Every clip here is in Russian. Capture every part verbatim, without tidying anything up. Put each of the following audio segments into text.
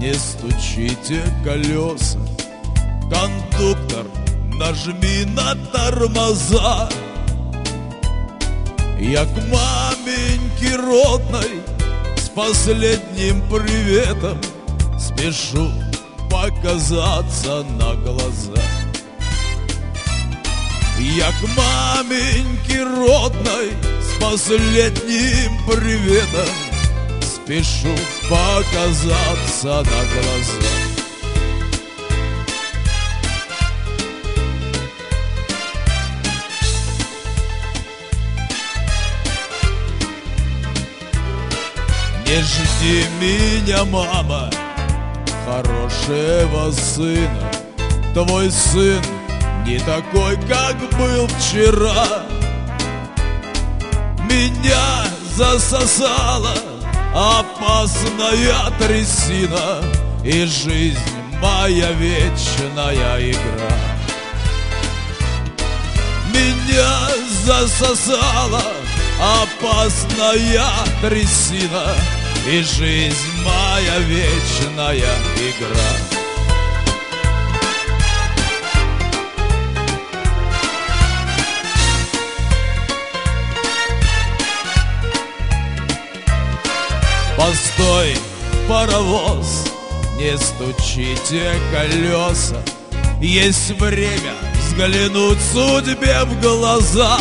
не стучите колеса. Кондуктор, нажми на тормоза. Я к маменьке родной с последним приветом спешу показаться на глаза. Я к маменьке родной с последним приветом спешу показаться на глаза. Не жди меня, мама, хорошего сына. Твой сын не такой, как был вчера. Меня засосала опасная трясина, и жизнь моя вечная игра. Меня засосала опасная трясина, и жизнь моя вечная игра. Постой, паровоз, не стучите колеса. Есть время взглянуть судьбе в глаза.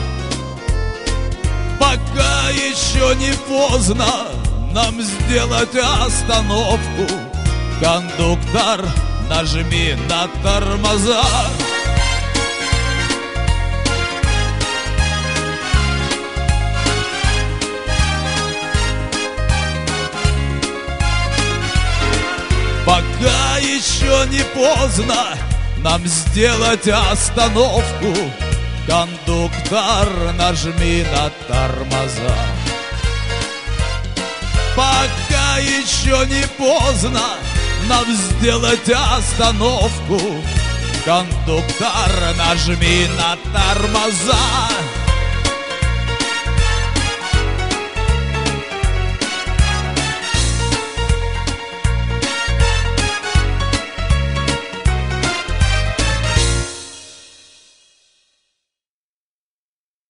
Пока еще не поздно нам сделать остановку. Кондуктор, нажми на тормоза. Пока еще не поздно нам сделать остановку. Кондуктор, нажми на тормоза. Пока еще не поздно нам сделать остановку. Кондуктор, нажми на тормоза.